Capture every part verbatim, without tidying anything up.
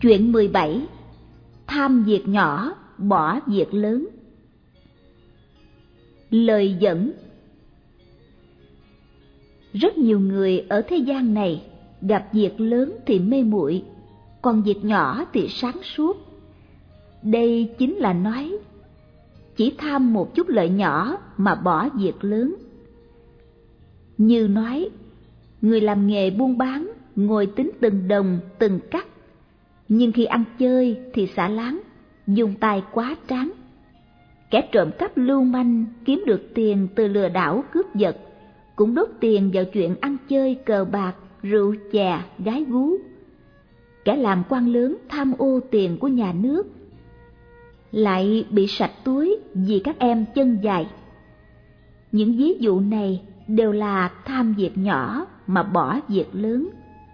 Chuyện mười bảy. Tham việc nhỏ, bỏ việc lớn. Lời dẫn. Rất nhiều người ở thế gian này gặp việc lớn thì mê muội, còn việc nhỏ thì sáng suốt. Đây chính là nói chỉ tham một chút lợi nhỏ mà bỏ việc lớn. Như nói, người làm nghề buôn bán ngồi tính từng đồng từng cắt, nhưng khi ăn chơi thì xả láng, dùng tài quá tráng. Kẻ trộm cắp lưu manh kiếm được tiền từ lừa đảo cướp giật, cũng đốt tiền vào chuyện ăn chơi cờ bạc, rượu chè, gái gú. Kẻ làm quan lớn tham ô tiền của nhà nước, lại bị sạch túi vì các em chân dài. Những ví dụ này đều là tham việc nhỏ mà bỏ việc lớn.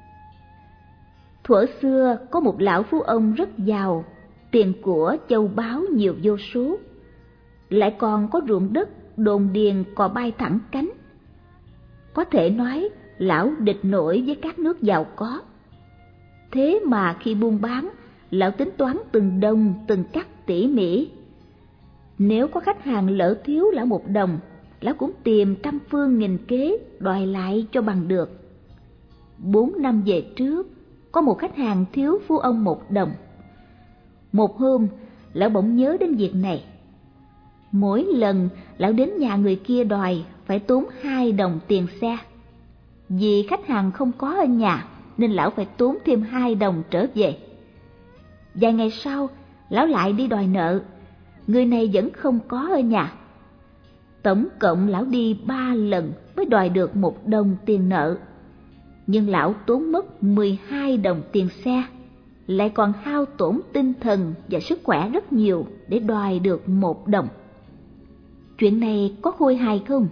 Thuở xưa có một lão phú ông rất giàu, tiền của châu báu nhiều vô số, lại còn có ruộng đất, đồn điền cò bay thẳng cánh. Có thể nói lão địch nổi với các nước giàu có. Thế mà khi buôn bán, lão tính toán từng đồng từng cắt tỉ mỉ. Nếu có khách hàng lỡ thiếu lão một đồng, lão cũng tìm trăm phương nghìn kế đòi lại cho bằng được. Bốn năm về trước, có một khách hàng thiếu phú ông một đồng. Một hôm, lão bỗng nhớ đến việc này. Mỗi lần lão đến nhà người kia đòi phải tốn hai đồng tiền xe. Vì khách hàng không có ở nhà nên lão phải tốn thêm hai đồng trở về. Vài ngày sau, lão lại đi đòi nợ. Người này vẫn không có ở nhà. Tổng cộng lão đi ba lần mới đòi được một đồng tiền nợ. Nhưng lão tốn mất mười hai đồng tiền xe, lại còn hao tổn tinh thần và sức khỏe rất nhiều để đòi được một đồng. Chuyện này có khôi hài không?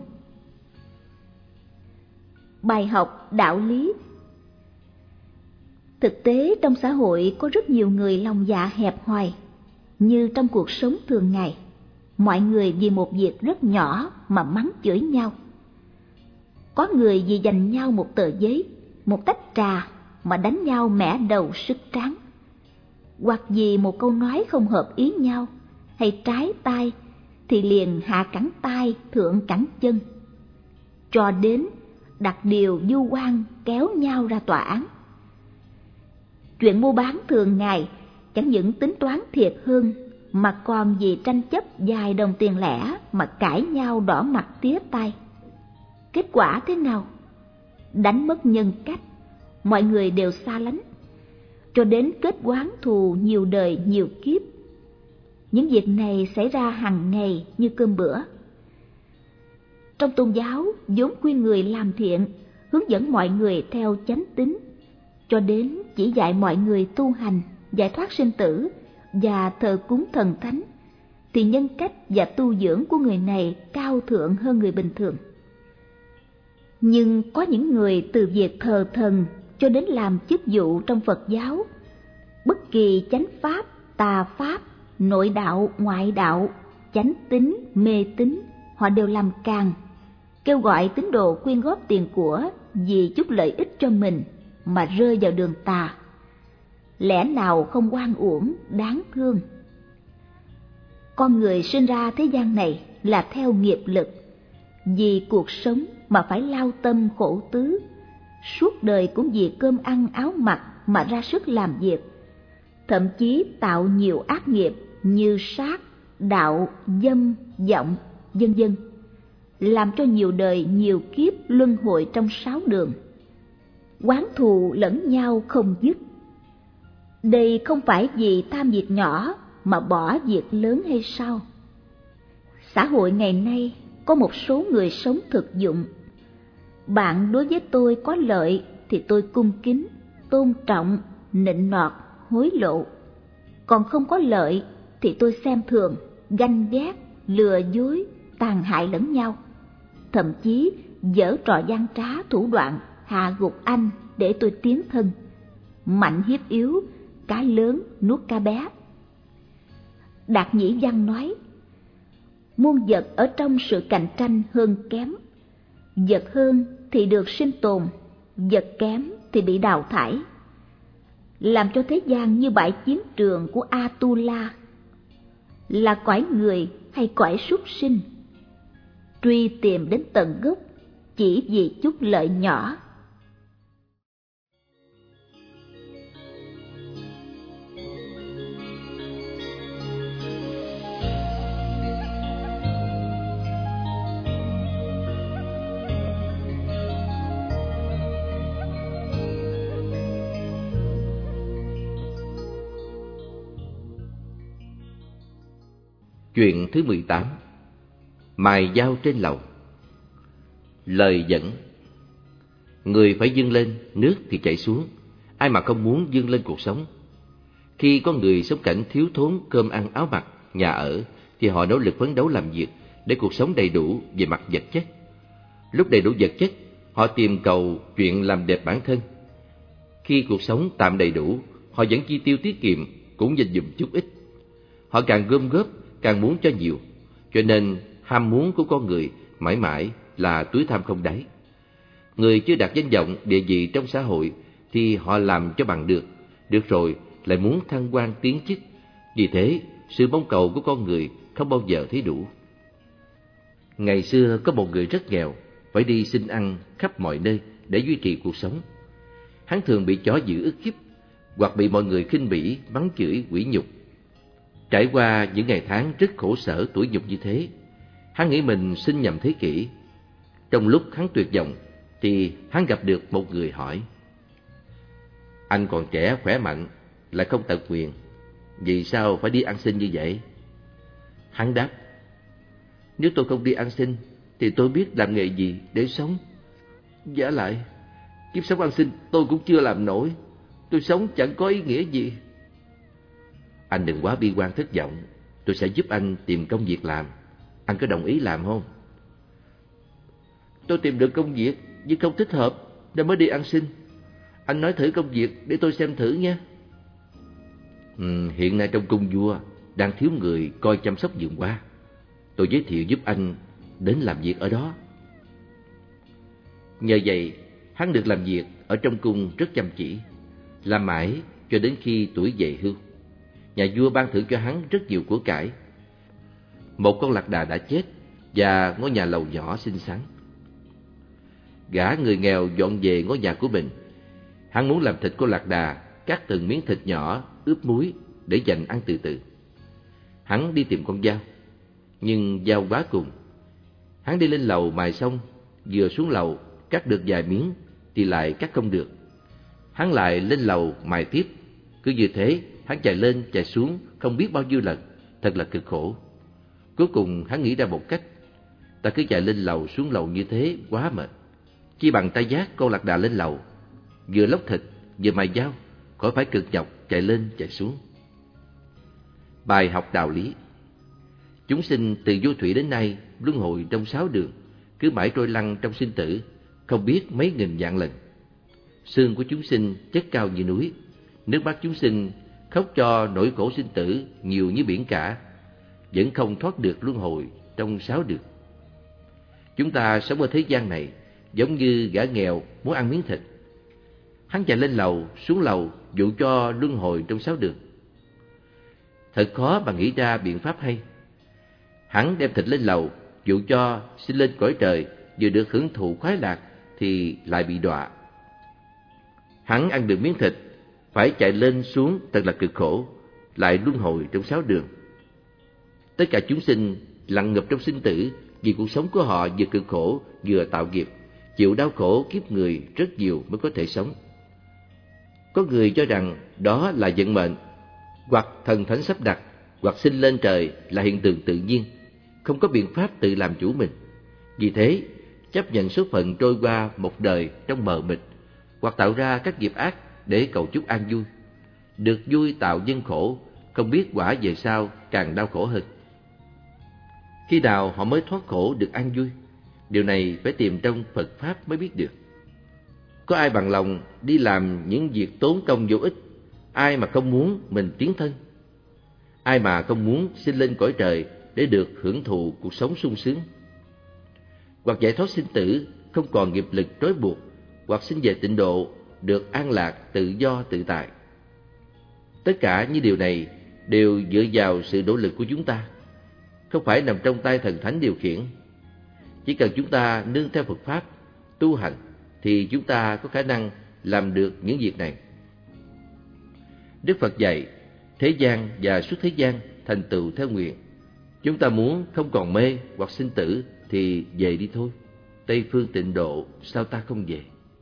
Bài học đạo lý. Thực tế trong xã hội có rất nhiều người lòng dạ hẹp hòi. Như trong cuộc sống thường ngày, mọi người vì một việc rất nhỏ mà mắng chửi nhau. Có người vì giành nhau một tờ giấy, một tách trà mà đánh nhau mẻ đầu sứt trán. Hoặc vì một câu nói không hợp ý nhau, hay trái tai thì liền hạ cẳng tay thượng cẳng chân, cho đến đặt điều vu oan kéo nhau ra tòa án. Chuyện mua bán thường ngày chẳng những tính toán thiệt hơn, mà còn vì tranh chấp vài đồng tiền lẻ mà cãi nhau đỏ mặt tía tai. Kết quả thế nào? Đánh mất nhân cách, mọi người đều xa lánh, cho đến kết oán thù nhiều đời nhiều kiếp. Những việc này xảy ra hàng ngày như cơm bữa. Trong tôn giáo vốn khuyên người làm thiện, hướng dẫn mọi người theo chánh tín, cho đến chỉ dạy mọi người tu hành, giải thoát sinh tử và thờ cúng thần thánh, thì nhân cách và tu dưỡng của người này cao thượng hơn người bình thường. Nhưng có những người từ việc thờ thần cho đến làm chức vụ trong Phật giáo, bất kỳ chánh pháp, tà pháp, nội đạo, ngoại đạo, chánh tín, mê tín, họ đều làm càng, kêu gọi tín đồ quyên góp tiền của vì chút lợi ích cho mình mà rơi vào đường tà. Lẽ nào không oan uổng, đáng thương? Con người sinh ra thế gian này là theo nghiệp lực, vì cuộc sống mà phải lao tâm khổ tứ, suốt đời cũng vì cơm ăn áo mặc mà ra sức làm việc, thậm chí tạo nhiều ác nghiệp như sát, đạo, dâm, vọng, vân vân, làm cho nhiều đời nhiều kiếp luân hồi trong sáu đường, oán thù lẫn nhau không dứt. Đây không phải vì tham việc nhỏ mà bỏ việc lớn hay sao? Xã hội ngày nay có một số người sống thực dụng. Bạn đối với tôi có lợi thì tôi cung kính, tôn trọng, nịnh nọt, hối lộ. Còn không có lợi thì tôi xem thường, ganh ghét, lừa dối, tàn hại lẫn nhau. Thậm chí giở trò gian trá thủ đoạn hạ gục anh để tôi tiến thân. Mạnh hiếp yếu, cá lớn nuốt cá bé. Đạt Nhĩ Văn nói, muôn vật ở trong sự cạnh tranh hơn kém. Vật hơn thì được sinh tồn, vật kém thì bị đào thải. làm cho thế gian như bãi chiến trường của Atula. Là cõi người hay cõi súc sinh? Truy tìm đến tận gốc chỉ vì chút lợi nhỏ. Chuyện thứ mười tám. Mài dao trên lầu. Lời dẫn: người phải vươn lên, nước thì chảy xuống. Ai mà không muốn vươn lên cuộc sống? Khi có người sống cảnh thiếu thốn cơm ăn áo mặc, nhà ở, thì họ nỗ lực phấn đấu làm việc để cuộc sống đầy đủ về mặt vật chất. Lúc đầy đủ vật chất, họ tìm cầu chuyện làm đẹp bản thân. Khi cuộc sống tạm đầy đủ, họ vẫn chi tiêu tiết kiệm, cũng dành dụm chút ít. Họ càng gom góp, càng muốn cho nhiều, cho nên ham muốn của con người mãi mãi là túi tham không đáy. Người chưa đạt danh vọng, địa vị trong xã hội thì họ làm cho bằng được, được rồi lại muốn thăng quan tiến chức. Vì thế, sự mong cầu của con người không bao giờ thấy đủ. Ngày xưa có một người rất nghèo, phải đi xin ăn khắp mọi nơi để duy trì cuộc sống. Hắn thường bị chó dữ ức hiếp, hoặc bị mọi người khinh bỉ, mắng chửi, quỷ nhục. Trải qua những ngày tháng rất khổ sở tủi nhục như thế, hắn nghĩ mình sinh nhầm thế kỷ. Trong lúc hắn tuyệt vọng thì hắn gặp được một người hỏi: anh còn trẻ khỏe mạnh, lại không tật nguyền, vì sao phải đi ăn xin như vậy? Hắn đáp: nếu tôi không đi ăn xin thì tôi biết làm nghề gì để sống. Vả lại, kiếp sống ăn xin tôi cũng chưa làm nổi, tôi sống chẳng có ý nghĩa gì. Anh đừng quá bi quan thất vọng, tôi sẽ giúp anh tìm công việc làm. Anh có đồng ý làm không? Tôi tìm được công việc nhưng không thích hợp nên mới đi ăn xin. Anh nói thử công việc để tôi xem thử nha. Ừ, hiện nay trong cung vua đang thiếu người coi chăm sóc vườn hoa. Tôi giới thiệu giúp anh đến làm việc ở đó. Nhờ vậy, hắn được làm việc ở trong cung rất chăm chỉ, làm mãi cho đến khi tuổi về hưu. Nhà vua ban thưởng cho hắn rất nhiều của cải. Một con lạc đà đã chết và ngôi nhà lầu nhỏ xinh xắn. Gã người nghèo dọn về ngôi nhà của mình. Hắn muốn làm thịt con lạc đà, cắt từng miếng thịt nhỏ, ướp muối để dành ăn từ từ. Hắn đi tìm con dao, nhưng dao quá cùng. Hắn đi lên lầu mài xong, vừa xuống lầu cắt được vài miếng thì lại cắt không được. Hắn lại lên lầu mài tiếp. Cứ như thế, hắn chạy lên chạy xuống không biết bao nhiêu lần, thật là cực khổ. Cuối cùng hắn nghĩ ra một cách: ta cứ chạy lên lầu xuống lầu như thế quá mệt, chi bằng ta vác con lạc đà lên lầu, vừa lóc thịt vừa mài dao, khỏi phải cực nhọc chạy lên chạy xuống. Bài học đạo lý: chúng sinh từ vô thủy đến nay luân hồi trong sáu đường, cứ mãi trôi lăn trong sinh tử, không biết mấy nghìn vạn lần. Xương của chúng sinh chất cao như núi, nước mắt chúng sinh khóc cho nỗi khổ sinh tử nhiều như biển cả, vẫn không thoát được luân hồi trong sáu đường. Chúng ta sống ở thế gian này giống như gã nghèo muốn ăn miếng thịt. Hắn chạy lên lầu xuống lầu dụ cho luân hồi trong sáu đường. Thật khó mà nghĩ ra biện pháp hay. Hắn đem thịt lên lầu dụ cho xin lên cõi trời, vừa được hưởng thụ khoái lạc thì lại bị đọa. Hắn ăn được miếng thịt, phải chạy lên xuống thật là cực khổ, lại luân hồi trong sáu đường. Tất cả chúng sinh lặn ngập trong sinh tử vì cuộc sống của họ vừa cực khổ vừa tạo nghiệp, chịu đau khổ kiếp người rất nhiều mới có thể sống. Có người cho rằng đó là vận mệnh, hoặc thần thánh sắp đặt, hoặc sinh lên trời là hiện tượng tự nhiên, không có biện pháp tự làm chủ mình. Vì thế, chấp nhận số phận trôi qua một đời trong mờ mịt, hoặc tạo ra các nghiệp ác để cầu chúc an vui. Được vui tạo nhân khổ, không biết quả về sau càng đau khổ hơn. Khi nào họ mới thoát khổ được an vui? Điều này phải tìm trong Phật Pháp mới biết được. Có ai bằng lòng đi làm những việc tốn công vô ích? Ai mà không muốn mình tiến thân? Ai mà không muốn sinh lên cõi trời để được hưởng thụ cuộc sống sung sướng? Hoặc giải thoát sinh tử, không còn nghiệp lực trói buộc, hoặc sinh về tịnh độ, được an lạc tự do tự tại. Tất cả những điều này đều dựa vào sự nỗ lực của chúng ta, không phải nằm trong tay thần thánh điều khiển. Chỉ cần chúng ta nương theo Phật Pháp, tu hành, thì chúng ta có khả năng làm được những việc này. Đức Phật dạy, thế gian và xuất thế gian thành tựu theo nguyện. Chúng ta muốn không còn mê hoặc sinh tử thì về đi thôi. Tây phương tịnh độ, sao ta không về?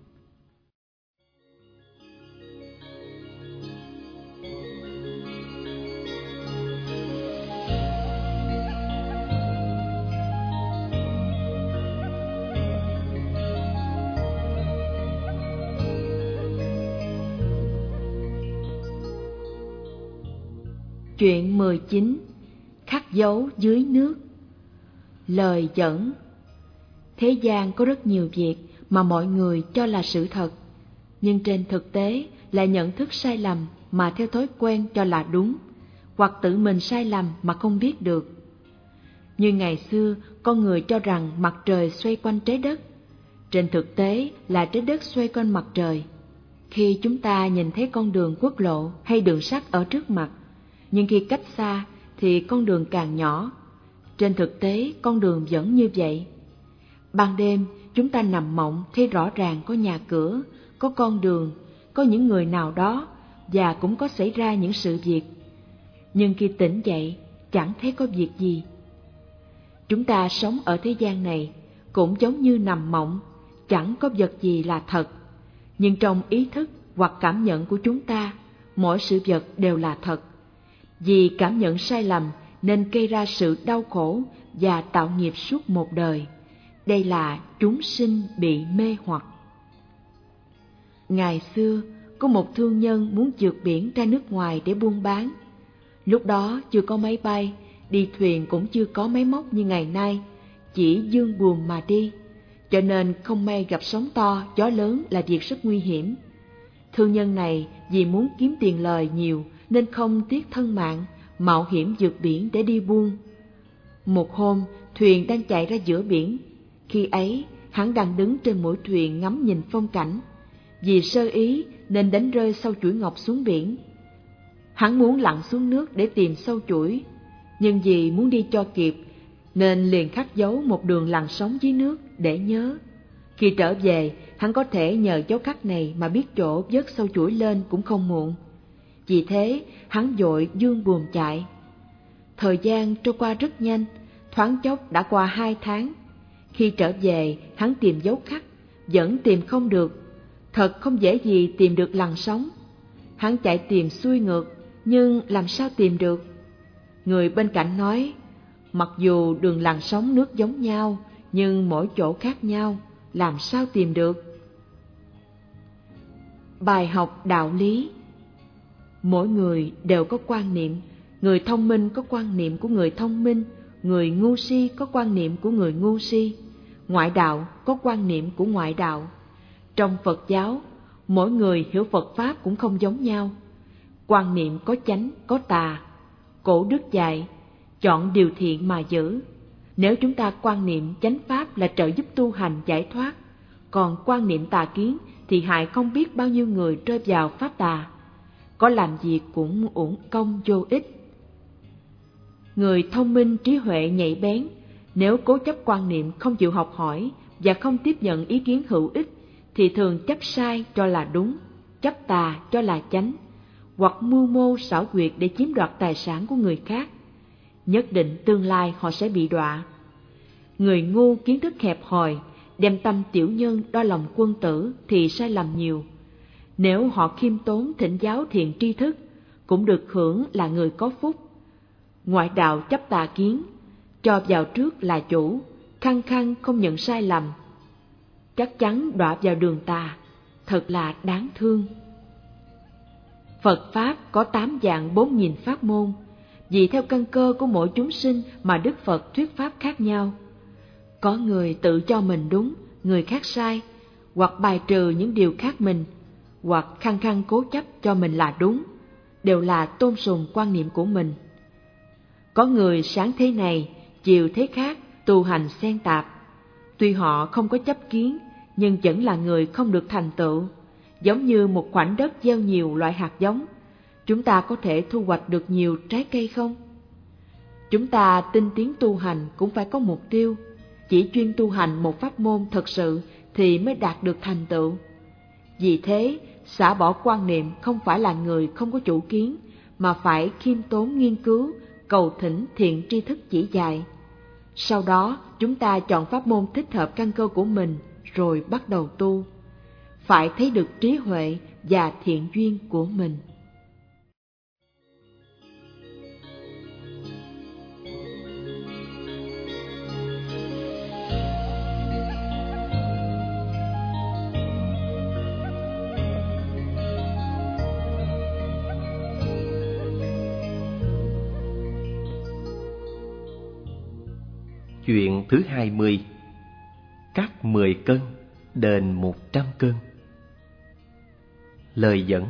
Chuyện mười chín. Khắc dấu dưới nước. Lời dẫn. Thế gian có rất nhiều việc mà mọi người cho là sự thật, nhưng trên thực tế là nhận thức sai lầm mà theo thói quen cho là đúng, hoặc tự mình sai lầm mà không biết được. Như ngày xưa, con người cho rằng mặt trời xoay quanh trái đất, trên thực tế là trái đất xoay quanh mặt trời. Khi chúng ta nhìn thấy con đường quốc lộ hay đường sắt ở trước mặt, nhưng khi cách xa thì con đường càng nhỏ. Trên thực tế, con đường vẫn như vậy. Ban đêm, chúng ta nằm mộng thấy rõ ràng có nhà cửa, có con đường, có những người nào đó, và cũng có xảy ra những sự việc. Nhưng khi tỉnh dậy, chẳng thấy có việc gì. Chúng ta sống ở thế gian này cũng giống như nằm mộng, chẳng có vật gì là thật. Nhưng trong ý thức hoặc cảm nhận của chúng ta, mỗi sự vật đều là thật. Vì cảm nhận sai lầm nên gây ra sự đau khổ và tạo nghiệp suốt một đời. Đây là chúng sinh bị mê hoặc. Ngày xưa, có một thương nhân muốn vượt biển ra nước ngoài để buôn bán. Lúc đó chưa có máy bay, đi thuyền cũng chưa có máy móc như ngày nay, chỉ dương buồm mà đi, cho nên không may gặp sóng to, gió lớn là việc rất nguy hiểm. Thương nhân này vì muốn kiếm tiền lời nhiều nên không tiếc thân mạng, mạo hiểm vượt biển để đi buôn. Một hôm, thuyền đang chạy ra giữa biển. Khi ấy, hắn đang đứng trên mũi thuyền ngắm nhìn phong cảnh. Vì sơ ý nên đánh rơi sâu chuỗi ngọc xuống biển. Hắn muốn lặn xuống nước để tìm sâu chuỗi, nhưng vì muốn đi cho kịp nên liền khắc dấu một đường lặn sóng dưới nước để nhớ. Khi trở về, hắn có thể nhờ dấu khắc này mà biết chỗ vớt sâu chuỗi lên cũng không muộn. Vì thế, hắn vội dương buồm chạy. Thời gian trôi qua rất nhanh, thoáng chốc đã qua hai tháng. Khi trở về, hắn tìm dấu khắc, vẫn tìm không được. Thật không dễ gì tìm được lằn sóng. Hắn chạy tìm xuôi ngược, nhưng làm sao tìm được? Người bên cạnh nói, mặc dù đường lằn sóng nước giống nhau, nhưng mỗi chỗ khác nhau, làm sao tìm được? Bài học đạo lý. Mỗi người đều có quan niệm, người thông minh có quan niệm của người thông minh, người ngu si có quan niệm của người ngu si, ngoại đạo có quan niệm của ngoại đạo. Trong Phật giáo, mỗi người hiểu Phật Pháp cũng không giống nhau. Quan niệm có chánh, có tà. Cổ đức dạy, chọn điều thiện mà giữ. Nếu chúng ta quan niệm chánh Pháp là trợ giúp tu hành giải thoát, còn quan niệm tà kiến thì hại không biết bao nhiêu người rơi vào Pháp tà. Có làm việc cũng uổng công vô ích. Người thông minh trí huệ nhạy bén, nếu cố chấp quan niệm không chịu học hỏi và không tiếp nhận ý kiến hữu ích, thì thường chấp sai cho là đúng, chấp tà cho là chánh, hoặc mưu mô xảo quyệt để chiếm đoạt tài sản của người khác. Nhất định tương lai họ sẽ bị đọa. Người ngu kiến thức hẹp hòi, đem tâm tiểu nhân đo lòng quân tử thì sai lầm nhiều. Nếu họ khiêm tốn thỉnh giáo thiện tri thức, cũng được hưởng là người có phúc. Ngoại đạo chấp tà kiến, cho vào trước là chủ, khăng khăng không nhận sai lầm, chắc chắn đọa vào đường tà, thật là đáng thương. Phật Pháp có tám dạng bốn nghìn pháp môn, vì theo căn cơ của mỗi chúng sinh mà Đức Phật thuyết Pháp khác nhau. Có người tự cho mình đúng, người khác sai, hoặc bài trừ những điều khác mình, hoặc khăng khăng cố chấp cho mình là đúng, đều là tôn sùng quan niệm của mình. Có người sáng thế này, chiều thế khác, tu hành xen tạp. Tuy họ không có chấp kiến, nhưng vẫn là người không được thành tựu, giống như một khoảnh đất gieo nhiều loại hạt giống. chúng ta có thể thu hoạch được nhiều trái cây không? Chúng ta tinh tiến tu hành cũng phải có mục tiêu, chỉ chuyên tu hành một pháp môn thật sự thì mới đạt được thành tựu. Vì thế, xả bỏ quan niệm không phải là người không có chủ kiến, mà phải khiêm tốn nghiên cứu, cầu thỉnh thiện tri thức chỉ dạy. Sau đó, chúng ta chọn pháp môn thích hợp căn cơ của mình, rồi bắt đầu tu. Phải thấy được trí huệ và thiện duyên của mình. Chuyện thứ hai mươi. Cắt mười cân đền một trăm cân. Lời dẫn: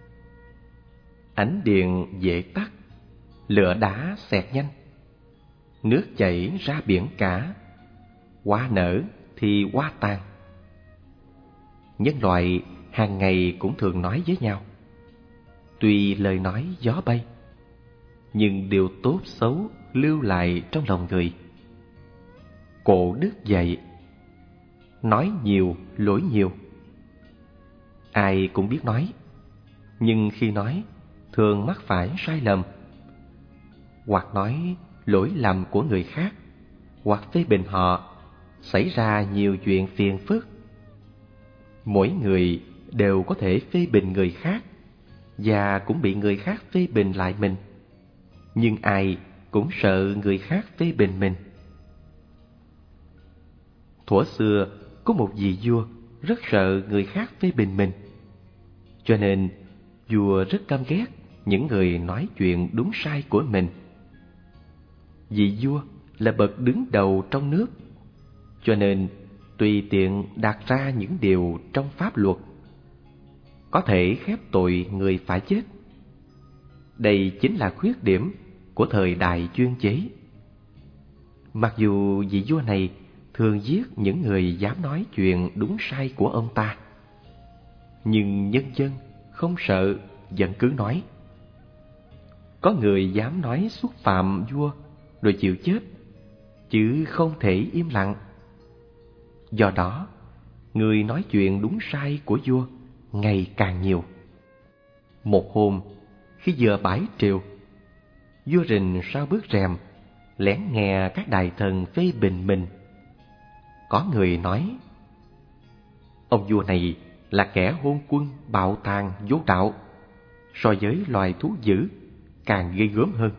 ánh điện dễ tắt, lửa đá xẹt nhanh, nước chảy ra biển cả, hoa nở thì hoa tàn. Nhân loại hàng ngày cũng thường nói với nhau. Tuy lời nói gió bay, nhưng điều tốt xấu lưu lại trong lòng người. Cổ đức dạy: nói nhiều lỗi nhiều. Ai cũng biết nói, nhưng khi nói thường mắc phải sai lầm, hoặc nói lỗi lầm của người khác, hoặc phê bình họ, xảy ra nhiều chuyện phiền phức. Mỗi người đều có thể phê bình người khác, và cũng bị người khác phê bình lại mình, nhưng ai cũng sợ người khác phê bình mình. Thuở xưa có một vị vua rất sợ người khác phê bình mình, cho nên vua rất căm ghét những người nói chuyện đúng sai của mình. Vị vua là bậc đứng đầu trong nước, cho nên tùy tiện đặt ra những điều trong pháp luật có thể khép tội người phải chết. Đây chính là khuyết điểm của thời đại chuyên chế. Mặc dù vị vua này thường giết những người dám nói chuyện đúng sai của ông ta, nhưng nhân dân không sợ, vẫn cứ nói. Có người dám nói xúc phạm vua rồi chịu chết, chứ không thể im lặng. Do đó, người nói chuyện đúng sai của vua ngày càng nhiều. Một hôm, khi vừa bãi triều, vua rình sau bức rèm lén nghe các đại thần phê bình mình. Có người nói: ông vua này là kẻ hôn quân, bạo tàn, vô đạo, so với loài thú dữ càng ghê gớm hơn.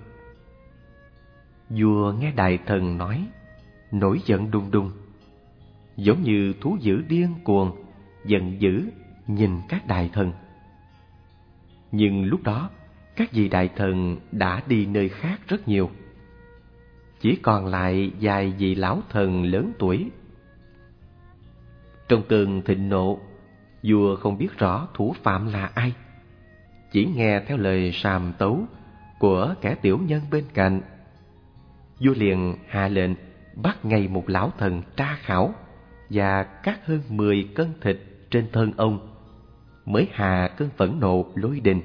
Vua nghe đại thần nói, nổi giận đùng đùng, giống như thú dữ điên cuồng, giận dữ nhìn các đại thần. Nhưng lúc đó, các vị đại thần đã đi nơi khác rất nhiều, chỉ còn lại vài vị lão thần lớn tuổi. Trong cơn thịnh nộ, vua không biết rõ thủ phạm là ai, chỉ nghe theo lời sàm tấu của kẻ tiểu nhân bên cạnh. Vua liền hạ lệnh bắt ngay một lão thần tra khảo và cắt hơn mười cân thịt trên thân ông, mới hạ cơn phẫn nộ lôi đình,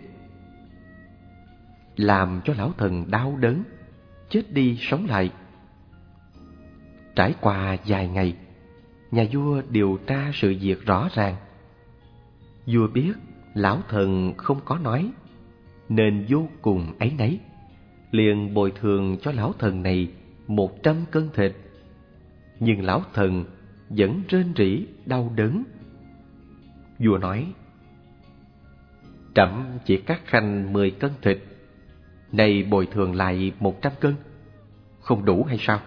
làm cho lão thần đau đớn, chết đi sống lại. Trải qua vài ngày, nhà vua điều tra sự việc rõ ràng. Vua biết lão thần không có nói, nên vô cùng áy náy, liền bồi thường cho lão thần này một trăm cân thịt. Nhưng lão thần vẫn rên rỉ đau đớn. Vua nói: trẫm chỉ cắt khanh mười cân thịt, nay bồi thường lại một trăm cân, không đủ hay sao?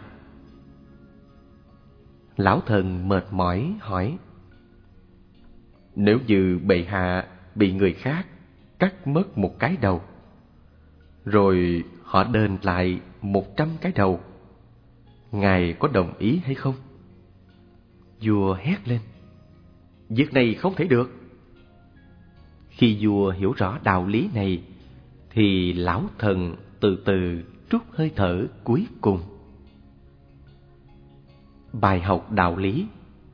Lão thần mệt mỏi hỏi: nếu như bệ hạ bị người khác cắt mất một cái đầu, rồi họ đền lại một trăm cái đầu, ngài có đồng ý hay không? Vua hét lên: việc này không thể được. Khi vua hiểu rõ đạo lý này, thì lão thần từ từ trút hơi thở cuối cùng. Bài học đạo lý: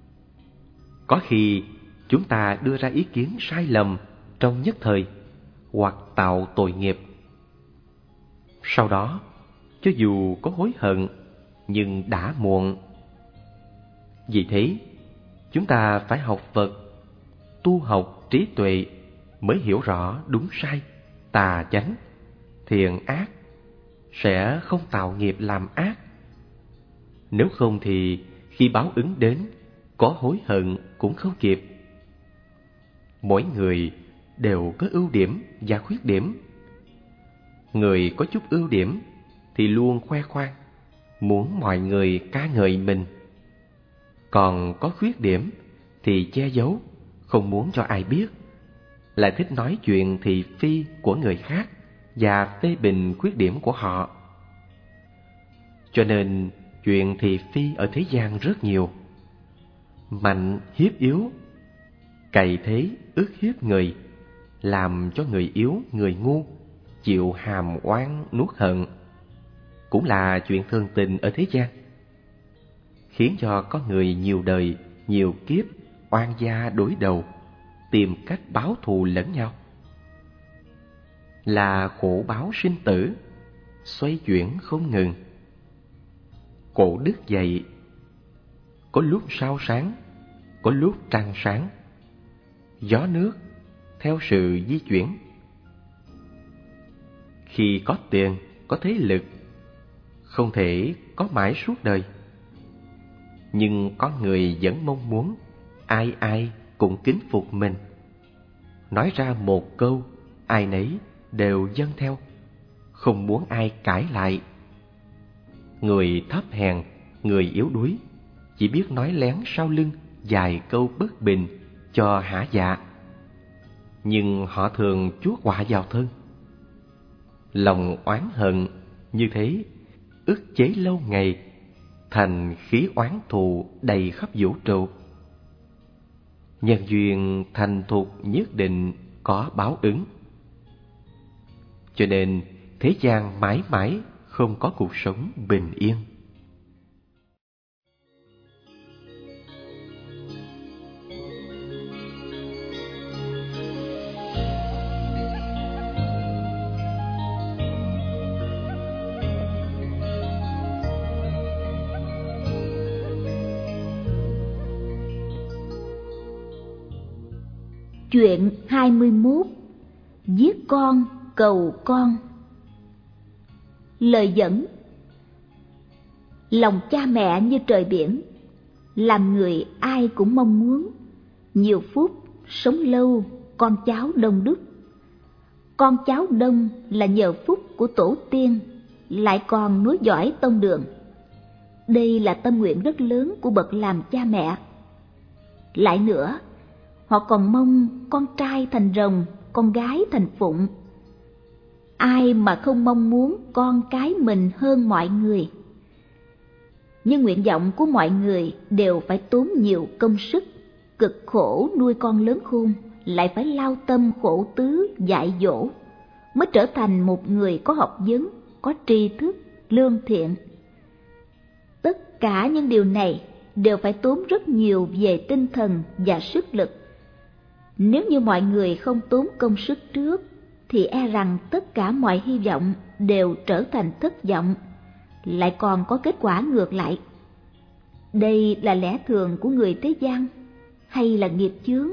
có khi chúng ta đưa ra ý kiến sai lầm trong nhất thời, hoặc tạo tội nghiệp. Sau đó, cho dù có hối hận, nhưng đã muộn. Vì thế, chúng ta phải học Phật, tu học trí tuệ mới hiểu rõ đúng sai, tà chánh, thiện ác, sẽ không tạo nghiệp làm ác. Nếu không thì khi báo ứng đến, có hối hận cũng không kịp. Mỗi người đều có ưu điểm và khuyết điểm. Người có chút ưu điểm thì luôn khoe khoang, muốn mọi người ca ngợi mình. Còn có khuyết điểm thì che giấu, không muốn cho ai biết, lại thích nói chuyện thị phi của người khác và phê bình khuyết điểm của họ. Cho nên chuyện thị phi ở thế gian rất nhiều. Mạnh hiếp yếu, cày thế ức hiếp người, làm cho người yếu, người ngu chịu hàm oan nuốt hận, cũng là chuyện thường tình ở thế gian, khiến cho có người nhiều đời, nhiều kiếp oan gia đối đầu, tìm cách báo thù lẫn nhau. Là khổ báo sinh tử, xoay chuyển không ngừng. Cổ đức dạy, có lúc sao sáng, có lúc trăng sáng, gió nước theo sự di chuyển. Khi có tiền, có thế lực, không thể có mãi suốt đời. Nhưng con người vẫn mong muốn ai ai cũng kính phục mình. Nói ra một câu, ai nấy đều vâng theo, không muốn ai cãi lại. Người thấp hèn, người yếu đuối, chỉ biết nói lén sau lưng vài câu bất bình cho hả dạ. Nhưng họ thường chuốc họa vào thân. Lòng oán hận như thế ức chế lâu ngày, thành khí oán thù đầy khắp vũ trụ. Nhân duyên thành thục nhất định có báo ứng. Cho nên thế gian mãi mãi không có cuộc sống bình yên. Chuyện hai mươi mốt. Giết con cầu con. Lời dẫn: lòng cha mẹ như trời biển, làm người ai cũng mong muốn nhiều phút sống lâu, con cháu đông đúc. Con cháu đông là nhờ phúc của tổ tiên, lại còn nối dõi tông đường. Đây là tâm nguyện rất lớn của bậc làm cha mẹ. Lại nữa, họ còn mong con trai thành rồng, con gái thành phụng. Ai mà không mong muốn con cái mình hơn mọi người. Nhưng nguyện vọng của mọi người đều phải tốn nhiều công sức, cực khổ nuôi con lớn khôn, lại phải lao tâm khổ tứ dạy dỗ, mới trở thành một người có học vấn, có tri thức, lương thiện. Tất cả những điều này đều phải tốn rất nhiều về tinh thần và sức lực. Nếu như mọi người không tốn công sức trước, thì e rằng tất cả mọi hy vọng đều trở thành thất vọng, lại còn có kết quả ngược lại. Đây là lẽ thường của người thế gian, hay là nghiệp chướng?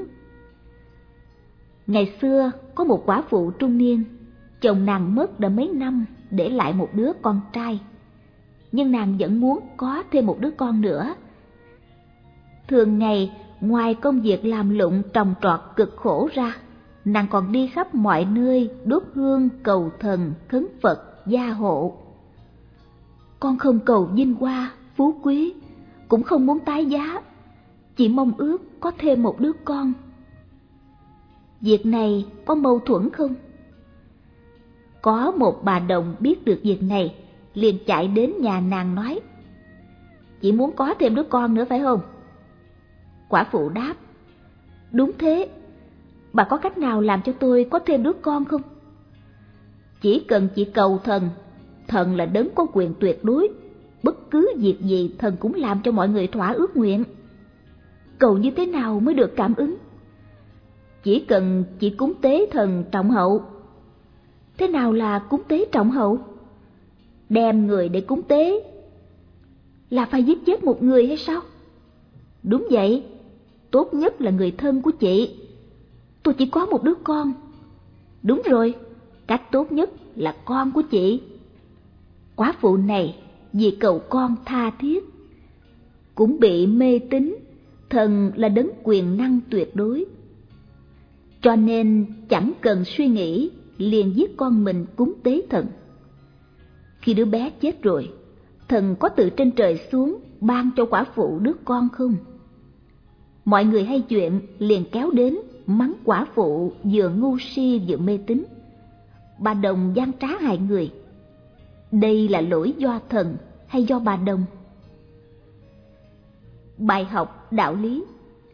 Ngày xưa có một quả phụ trung niên, chồng nàng mất đã mấy năm, để lại một đứa con trai. Nhưng nàng vẫn muốn có thêm một đứa con nữa. Thường ngày, ngoài công việc làm lụng trồng trọt cực khổ ra, nàng còn đi khắp mọi nơi đốt hương cầu thần, khấn Phật, gia hộ. Con không cầu vinh hoa, phú quý, cũng không muốn tái giá, chỉ mong ước có thêm một đứa con. Việc này có mâu thuẫn không? Có một bà đồng biết được việc này, liền chạy đến nhà nàng nói: "Chị muốn có thêm đứa con nữa phải không?" Quả phụ đáp: "Đúng thế, bà có cách nào làm cho tôi có thêm đứa con không?" "Chỉ cần chị cầu thần, thần là đấng có quyền tuyệt đối, bất cứ việc gì thần cũng làm cho mọi người thỏa ước nguyện. Cầu như thế nào mới được cảm ứng? Chỉ cần chị cúng tế thần trọng hậu, Thế nào là cúng tế trọng hậu? Đem người để cúng tế là phải giết chết một người hay sao? Đúng vậy, tốt nhất là người thân của chị. Tôi chỉ có một đứa con. Đúng rồi, cách tốt nhất là con của chị. Quả phụ này vì cầu con tha thiết, cũng bị mê tín thần là đấng quyền năng tuyệt đối, cho nên chẳng cần suy nghĩ liền giết con mình cúng tế thần. Khi đứa bé chết rồi, thần có từ trên trời xuống ban cho quả phụ đứa con không? Mọi người hay chuyện liền kéo đến mắng quả phụ vừa ngu si vừa mê tín. Bà Đồng gian trá hại người. Đây là lỗi do thần hay do bà Đồng? Bài học đạo lý.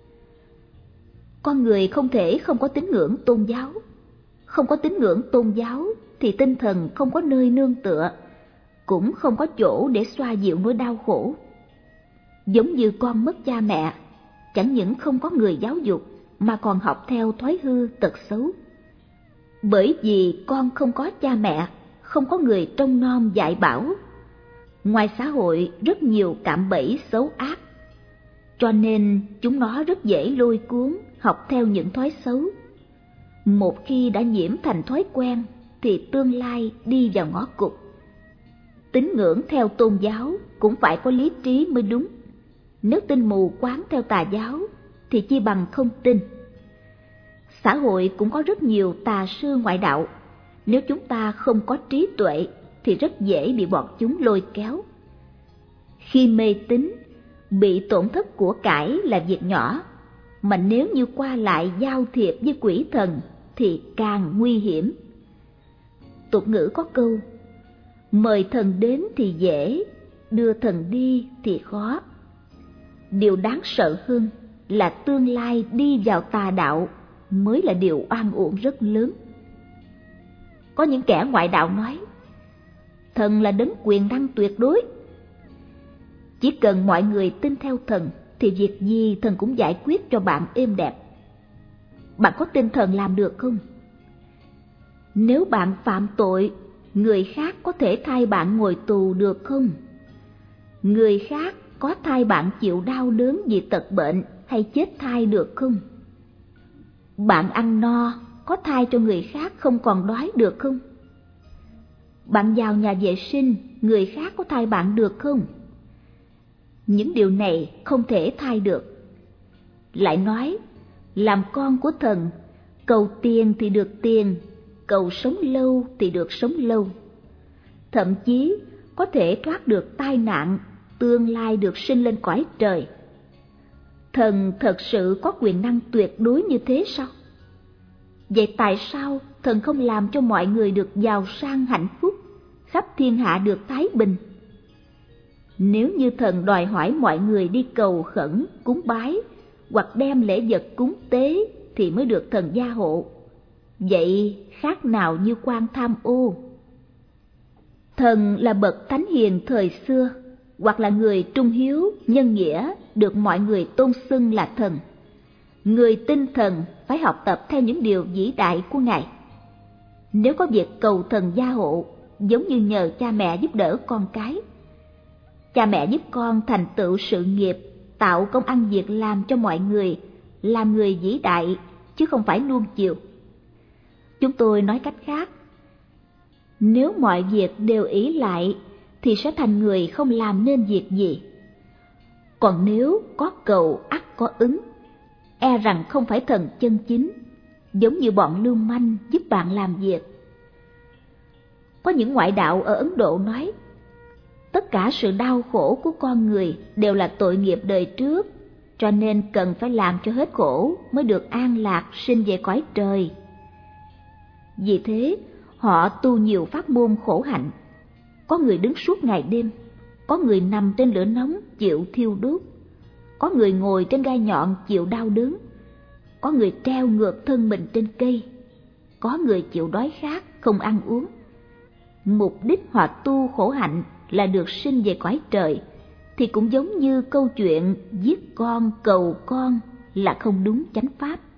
Con người không thể không có tín ngưỡng tôn giáo. Không có tín ngưỡng tôn giáo thì tinh thần không có nơi nương tựa, cũng không có chỗ để xoa dịu nỗi đau khổ. Giống như con mất cha mẹ, chẳng những không có người giáo dục mà còn học theo thói hư tật xấu. Bởi vì con không có cha mẹ, không có người trông nom dạy bảo, ngoài xã hội rất nhiều cạm bẫy xấu ác, cho nên chúng nó rất dễ lôi cuốn học theo những thói xấu. Một khi đã nhiễm thành thói quen thì tương lai đi vào ngõ cụt. Tín ngưỡng theo tôn giáo cũng phải có lý trí mới đúng. Nếu tin mù quáng theo tà giáo thì chi bằng không tin. Xã hội cũng có rất nhiều tà sư ngoại đạo. Nếu chúng ta không có trí tuệ thì rất dễ bị bọn chúng lôi kéo. Khi mê tín, bị tổn thất của cải là việc nhỏ, mà nếu như qua lại giao thiệp với quỷ thần thì càng nguy hiểm. Tục ngữ có câu, mời thần đến thì dễ, đưa thần đi thì khó. Điều đáng sợ hơn là tương lai đi vào tà đạo mới là điều oan uổng rất lớn. Có những kẻ ngoại đạo nói, thần là đấng quyền năng tuyệt đối. Chỉ cần mọi người tin theo thần thì việc gì thần cũng giải quyết cho bạn êm đẹp. Bạn có tin thần làm được không? Nếu bạn phạm tội, người khác có thể thay bạn ngồi tù được không? Người khác có thay bạn chịu đau đớn vì tật bệnh hay chết thai được không? Bạn ăn no có thay cho người khác không còn đói được không? Bạn vào nhà vệ sinh, người khác có thay bạn được không? Những điều này không thể thay được. Lại nói, làm con của thần, cầu tiền thì được tiền, cầu sống lâu thì được sống lâu. Thậm chí có thể thoát được tai nạn, tương lai được sinh lên cõi trời. Thần thật sự có quyền năng tuyệt đối như thế sao? Vậy tại sao thần không làm cho mọi người được giàu sang hạnh phúc, khắp thiên hạ được thái bình? Nếu như thần đòi hỏi mọi người đi cầu khẩn, cúng bái hoặc đem lễ vật cúng tế thì mới được thần gia hộ, vậy khác nào như quan tham ô? Thần là bậc thánh hiền thời xưa, hoặc là người trung hiếu, nhân nghĩa, được mọi người tôn xưng là thần. Người tin thần phải học tập theo những điều vĩ đại của Ngài. Nếu có việc cầu thần gia hộ, giống như nhờ cha mẹ giúp đỡ con cái. Cha mẹ giúp con thành tựu sự nghiệp, tạo công ăn việc làm cho mọi người, làm người vĩ đại, chứ không phải nuông chiều. Chúng tôi nói cách khác, nếu mọi việc đều ỷ lại thì sẽ thành người không làm nên việc gì. Còn nếu có cầu ắt có ứng, e rằng không phải thần chân chính, giống như bọn lưu manh giúp bạn làm việc. Có những ngoại đạo ở Ấn Độ nói, tất cả sự đau khổ của con người đều là tội nghiệp đời trước, cho nên cần phải làm cho hết khổ mới được an lạc sinh về cõi trời. Vì thế, họ tu nhiều pháp môn khổ hạnh. Có người đứng suốt ngày đêm, có người nằm trên lửa nóng chịu thiêu đốt, có người ngồi trên gai nhọn chịu đau đớn, có người treo ngược thân mình trên cây, có người chịu đói khát không ăn uống. Mục đích họ tu khổ hạnh là được sinh về cõi trời, thì cũng giống như câu chuyện giết con cầu con là không đúng chánh pháp.